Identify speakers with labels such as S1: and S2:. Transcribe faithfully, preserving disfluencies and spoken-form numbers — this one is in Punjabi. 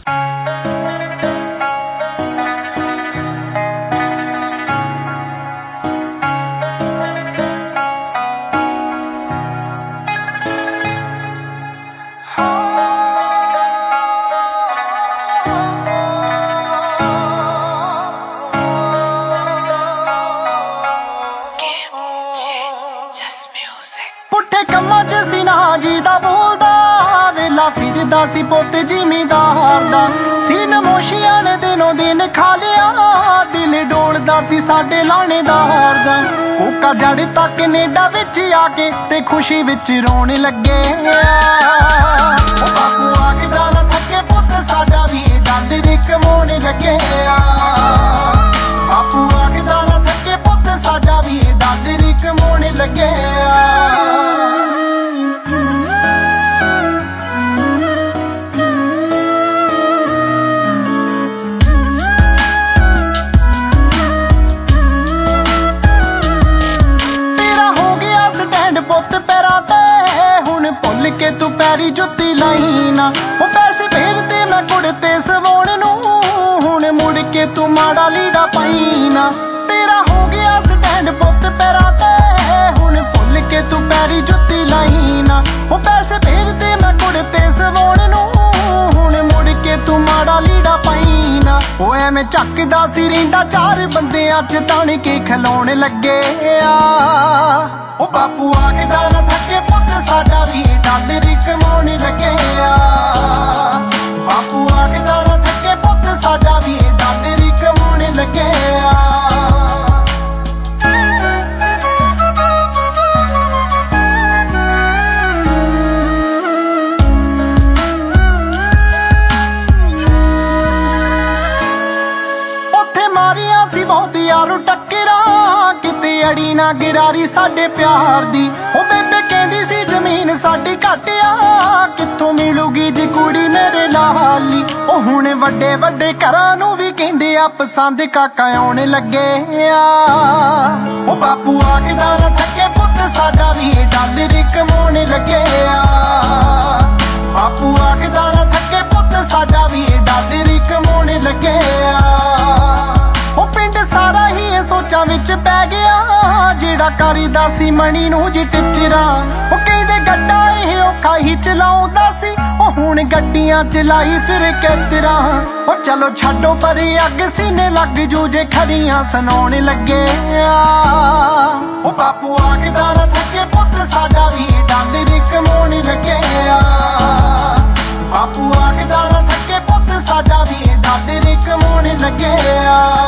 S1: ਪੁੱਠੇ ਕੰਮਾਂ 'ਚ ਸੀ ਨਾ ਜੀ ਦਾ ਬੋਲਦਾ, ਵੇਲਾ ਫਿਰਦਾ ਸੀ ਪੁੱਤ ਜ਼ਿਮੀਂਦਾਰ ਦਾ। ਸੀ ਨਮੋਸ਼ੀਆਂ ਨੇ ਦਿਨੋਂ ਦਿਨ ਖਾ ਲਿਆ, ਦਿਲ ਡੋਲਦਾ ਸੀ ਸਾਡੇ ਲਾਣੇਦਾਰ ਦਾ। ਕੋਕਾ ਜੜ ਤੱਕ ਕੈਨੇਡਾ ਵਿੱਚ ਆ ਕੇ ਤੇ ਖੁਸ਼ੀ ਵਿੱਚ ਰੋਣ ਲੱਗੇ ਆ। ਉਹ ਬਾਪੂ ਆਖਦਾ ਨਾ ਥੱਕੇ ਪੁੱਤ ਸਾਡਾ ਵੀ ਡਾਲਰ ਕਮਾਉਣ ਲੱਗੇ ਆ। ਬਾਪੂ ਆਖਦਾ ਨਾ ਥੱਕੇ ਪੁੱਤ ਸਾਡਾ ਵੀ ਡਾਲਰ ਕਮਾਉਣ ਲੱਗੇ ਆ। ਪੁੱਤ ਪੈਰਾਂ ਤੇ ਹੁਣ ਭੁੱਲ ਕੇ ਤੂੰ ਪੈਰੀ ਜੁੱਤੀ ਲਾਈ ਨਾ। ਉਹ ਪੈਸੇ ਭੇਜਦੇ ਮੈਂ ਕੁੜਤੇ ਸਵਾਉਣ ਨੂੰ, ਹੁਣ ਮੁੜ ਕੇ ਤੂੰ ਮਾੜਾ ਲੀੜਾ ਪਾਈ ਨਾ। ਤੇਰਾ ਹੋ ਗਿਆ ਸਟੈਂਡ ਪੁੱਤ ਪੈਰਾਂ ਤੇ, ਹੁਣ ਭੁੱਲ ਕੇ ਤੂੰ ਪੈਰੀ ਜੁੱਤੀ ਲਾਈ ਨਾ। ਉਹ ਪੈਸੇ ਭੇਜਦੇ ਮੈਂ ਕੁੜਤੇ ਸਵਾਉਣ ਨੂੰ, ਹੁਣ ਮੁੜ ਕੇ ਤੂੰ ਮਾੜਾ ਲੀੜਾ ਪਾਈ ਨਾ। ਉਹ ਐਵੇਂ ਚੱਕਦਾ ਸੀ ਰਿੰਦਾ ਚਾਰ ਬੰਦਿਆਂ 'ਚ ਤਣ ਕੇ ਖਿਲਾਉਣ ਲੱਗੇ ਆ। ਉਹ ਬਾਪੂ ਆਖਦਾ ਨਾ ਥੱਕੇ ਪੁੱਤ ਸਾਡਾ ਵੀ ਡਾਲਰ ਕਮਾਉਣ ਲੱਗੇ ਆ। ਬਾਪੂ ਆਖਦਾ ਨਾ ਥੱਕੇ ਪੁੱਤ ਸਾਡਾ ਵੀ ਡਾਲਰ ਕਮਾਉਣ ਲੱਗੇ ਆ। ਉੱਥੇ ਮਾਰੀਆਂ ਸੀ ਬਹੁਤ ਯਾਰੂ ਟੱਕਰਾਂ, ਕਿਤੇ ਅੜੀ ਨਾ ਗਿਰਾਰੀ ਸਾਡੇ ਪਿਆਰ ਦੀ। ਉਹ ਬੇਬੇ ਕਹਿੰਦੀ ਸੀ ਜ਼ਮੀਨ ਸਾਡੀ ਘੱਟ ਆ, ਕਿੱਥੋਂ ਮਿਲੂਗੀ ਜੀ ਕੁੜੀ ਮੇਰੇ ਲਾਲੀ। ਉਹ ਹੁਣ ਵੱਡੇ ਵੱਡੇ ਘਰਾਂ ਨੂੰ ਵੀ ਕਹਿੰਦੇ ਆ ਪਸੰਦ ਕਾਕਾ ਆਉਣ ਲੱਗੇ ਆ। ਉਹ ਬਾਪੂ ਆਖਦਾ ਨਾ ਥੱਕੇ ਪੁੱਤ ਸਾਡਾ ਵੀ ਡਾਲਰ ਕਮਾਉਣ ਲੱਗੇ ਆ। ਬਾਪੂ ਆਖਦਾ ਨਾ ਥੱਕੇ ਪੁੱਤ ਸਾਡਾ ਵੀ ਡਾਲਰ ਕਮਾਉਣ ਲੱਗੇ ਆ। ਉਹ ਪਿੰਡ ਸਾਰਾ ਹੀ ਇਹ ਸੋਚਾਂ ਵਿੱਚ ਪੈ ਗਿਆ, ਜਿਹੜਾ ਕਰਦਾ ਸੀ ਮਣੀ ਨੂੰ ਜੀ ਟਿਚਰਾ। ਉਹ ਕਹਿੰਦੇ ਗੱਡਾ ਇਹ ਔਖਾ ਹੀ ਚਲਾਉਂਦਾ ਸੀ, ਉਹ ਹੁਣ ਗੱਡੀਆਂ ਚਲਾਈ ਫਿਰ ਕਿਤਰਾ। ਉਹ ਚਲੋ ਛੱਡੋ ਪਰੇ ਅੱਗ ਸੀਨੇ ਲੱਗ ਜੂ ਜੇ ਖਰੀਆਂ ਸੁਣਾਉਣ ਲੱਗੇ ਆ। ਉਹ ਬਾਪੂ ਆਖਦਾ ਨਾ ਥੱਕੇ ਪੁੱਤ ਸਾਡਾ ਵੀ ਡਾਲਰ ਕਮਾਉਣ ਲੱਗੇ ਆ। ਬਾਪੂ ਆਖਦਾ ਨਾ ਥੱਕੇ ਪੁੱਤ ਸਾਡਾ ਵੀ ਡਾਲਰ ਕਮਾਉਣ ਲੱਗੇ ਆ।